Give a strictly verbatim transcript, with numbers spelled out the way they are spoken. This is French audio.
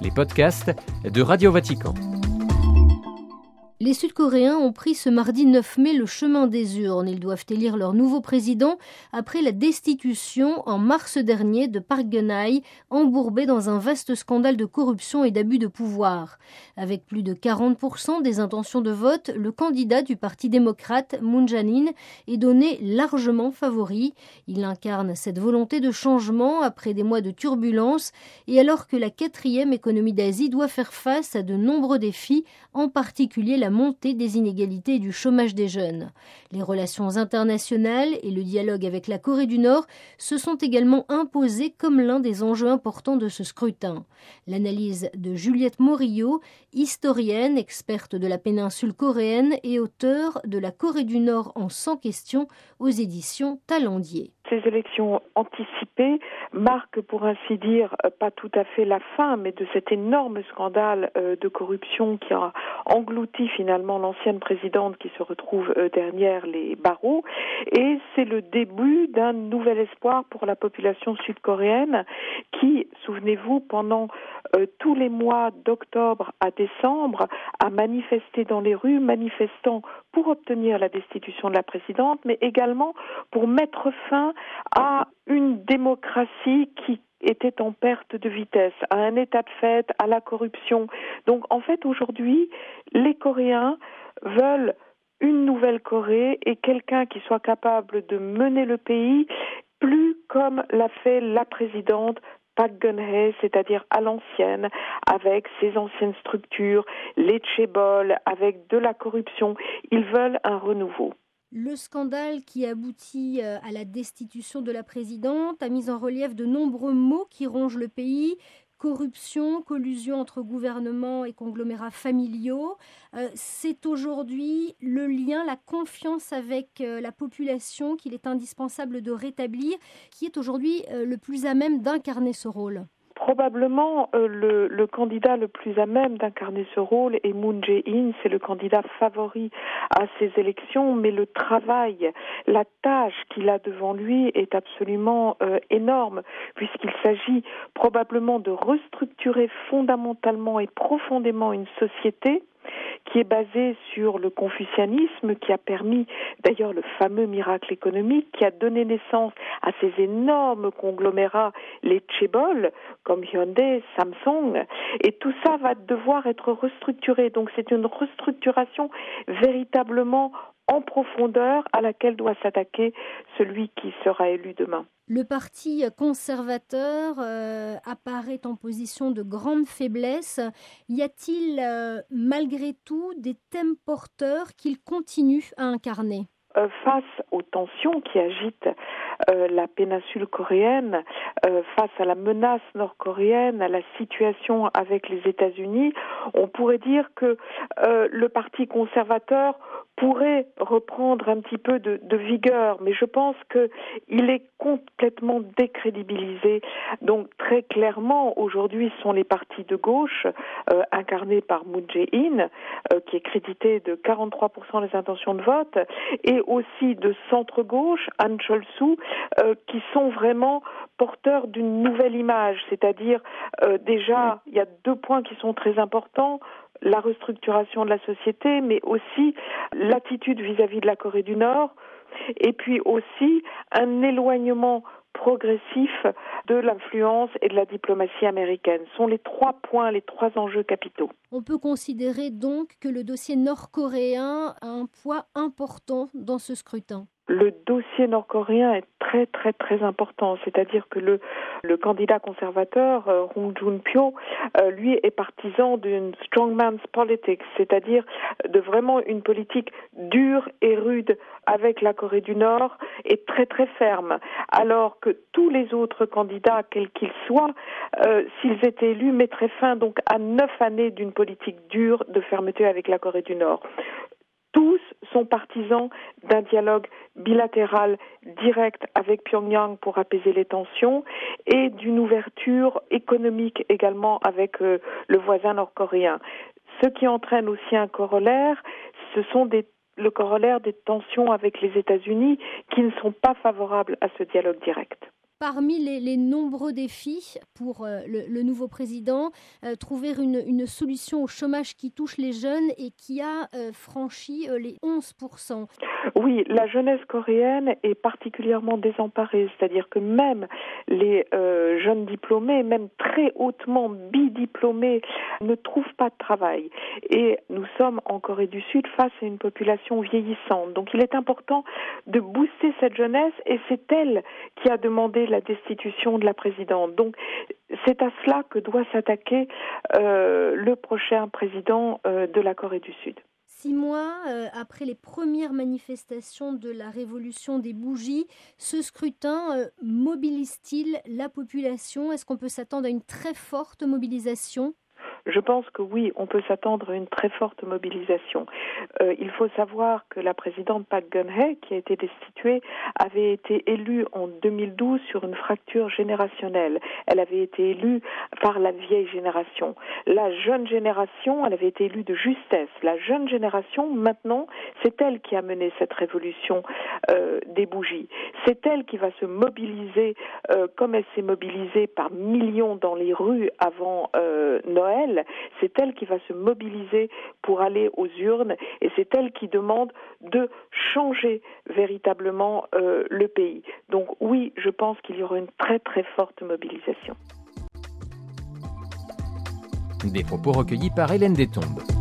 les podcasts de Radio Vatican. Les Sud-Coréens ont pris ce mardi neuf mai le chemin des urnes. Ils doivent élire leur nouveau président après la destitution en mars dernier de Park Geun-hye, embourbé dans un vaste scandale de corruption et d'abus de pouvoir. Avec plus de quarante pour cent des intentions de vote, le candidat du Parti démocrate, Moon Jae-in, est donné largement favori. Il incarne cette volonté de changement après des mois de turbulence et alors que la quatrième économie d'Asie doit faire face à de nombreux défis, en particulier la montée des inégalités et du chômage des jeunes. Les relations internationales et le dialogue avec la Corée du Nord se sont également imposés comme l'un des enjeux importants de ce scrutin. L'analyse de Juliette Morillo, historienne, experte de la péninsule coréenne et auteure de La Corée du Nord en cent questions aux éditions Talendier. Ces élections anticipées marquent, pour ainsi dire, pas tout à fait la fin, mais de cet énorme scandale de corruption qui a englouti finalement l'ancienne présidente qui se retrouve derrière les barreaux. Et c'est le début d'un nouvel espoir pour la population sud-coréenne qui, souvenez-vous, pendant euh, tous les mois d'octobre à décembre, a manifesté dans les rues, manifestant pour obtenir la destitution de la présidente, mais également pour mettre fin à une démocratie qui était en perte de vitesse, à un état de fait, à la corruption. Donc en fait aujourd'hui, les Coréens veulent une nouvelle Corée et quelqu'un qui soit capable de mener le pays plus comme l'a fait la présidente Park Geun-hye, c'est-à-dire à l'ancienne, avec ses anciennes structures, les chaebols, avec de la corruption. Ils veulent un renouveau. Le scandale qui aboutit à la destitution de la présidente a mis en relief de nombreux maux qui rongent le pays. Corruption, collusion entre gouvernements et conglomérats familiaux. Euh, c'est aujourd'hui le lien, la confiance avec euh, la population qu'il est indispensable de rétablir, qui est aujourd'hui euh, le plus à même d'incarner ce rôle. Probablement euh, le, le candidat le plus à même d'incarner ce rôle est Moon Jae-in, c'est le candidat favori à ces élections, mais le travail, la tâche qu'il a devant lui est absolument euh, énorme, puisqu'il s'agit probablement de restructurer fondamentalement et profondément une société qui est basé sur le confucianisme, qui a permis d'ailleurs le fameux miracle économique, qui a donné naissance à ces énormes conglomérats, les chaebols, comme Hyundai, Samsung, et tout ça va devoir être restructuré. Donc c'est une restructuration véritablement en profondeur à laquelle doit s'attaquer celui qui sera élu demain. Le parti conservateur euh, apparaît en position de grande faiblesse. Y a-t-il euh, malgré tout des thèmes porteurs qu'il continue à incarner ? Euh, face aux tensions qui agitent euh, la péninsule coréenne, euh, face à la menace nord-coréenne, à la situation avec les États-Unis, on pourrait dire que euh, le parti conservateur pourrait reprendre un petit peu de, de vigueur, mais je pense qu'il est complètement décrédibilisé. Donc très clairement, aujourd'hui, ce sont les partis de gauche, euh, incarnés par Moon Jae-in, euh, qui est crédité de quarante-trois pour cent des intentions de vote, et aussi de centre-gauche, Han Cheol-soo, euh, qui sont vraiment porteurs d'une nouvelle image. C'est-à-dire, euh, déjà, il y a deux points qui sont très importants. La restructuration de la société, mais aussi l'attitude vis-à-vis de la Corée du Nord, et puis aussi un éloignement progressif de l'influence et de la diplomatie américaine. Ce sont les trois points, les trois enjeux capitaux. On peut considérer donc que le dossier nord-coréen a un poids important dans ce scrutin. Le dossier nord-coréen est très très très important, c'est-à-dire que le, le candidat conservateur, euh, Hong Joon-pyo, euh, lui est partisan d'une strongman's politics, c'est-à-dire de vraiment une politique dure et rude avec la Corée du Nord et très très ferme, alors que tous les autres candidats, quels qu'ils soient, euh, s'ils étaient élus, mettraient fin donc à neuf années d'une politique dure de fermeté avec la Corée du Nord. Tous sont partisans d'un dialogue bilatéral direct avec Pyongyang pour apaiser les tensions et d'une ouverture économique également avec euh, le voisin nord-coréen. Ce qui entraîne aussi un corollaire, ce sont des, le corollaire des tensions avec les États-Unis qui ne sont pas favorables à ce dialogue direct. Parmi les, les nombreux défis pour euh, le, le nouveau président, euh, trouver une, une solution au chômage qui touche les jeunes et qui a euh, franchi euh, les onze pour cent. Oui, la jeunesse coréenne est particulièrement désemparée, c'est-à-dire que même les euh, jeunes diplômés, même très hautement bidiplômés, ne trouvent pas de travail. Et nous sommes en Corée du Sud face à une population vieillissante. Donc il est important de booster cette jeunesse et c'est elle qui a demandé la destitution de la présidente. Donc c'est à cela que doit s'attaquer euh, le prochain président euh, de la Corée du Sud. Six mois euh, après les premières manifestations de la révolution des bougies, ce scrutin euh, mobilise-t-il la population? Est-ce qu'on peut s'attendre à une très forte mobilisation? Je pense que oui, on peut s'attendre à une très forte mobilisation. Euh, il faut savoir que la présidente Park Geun-hye, qui a été destituée, avait été élue en deux mille douze sur une fracture générationnelle. Elle avait été élue par la vieille génération. La jeune génération, elle avait été élue de justesse. La jeune génération, maintenant, c'est elle qui a mené cette révolution euh, des bougies. C'est elle qui va se mobiliser euh, comme elle s'est mobilisée par millions dans les rues avant euh, Noël. C'est elle qui va se mobiliser pour aller aux urnes et c'est elle qui demande de changer véritablement euh, le pays. Donc oui, je pense qu'il y aura une très très forte mobilisation. Des propos recueillis par Hélène Détombe.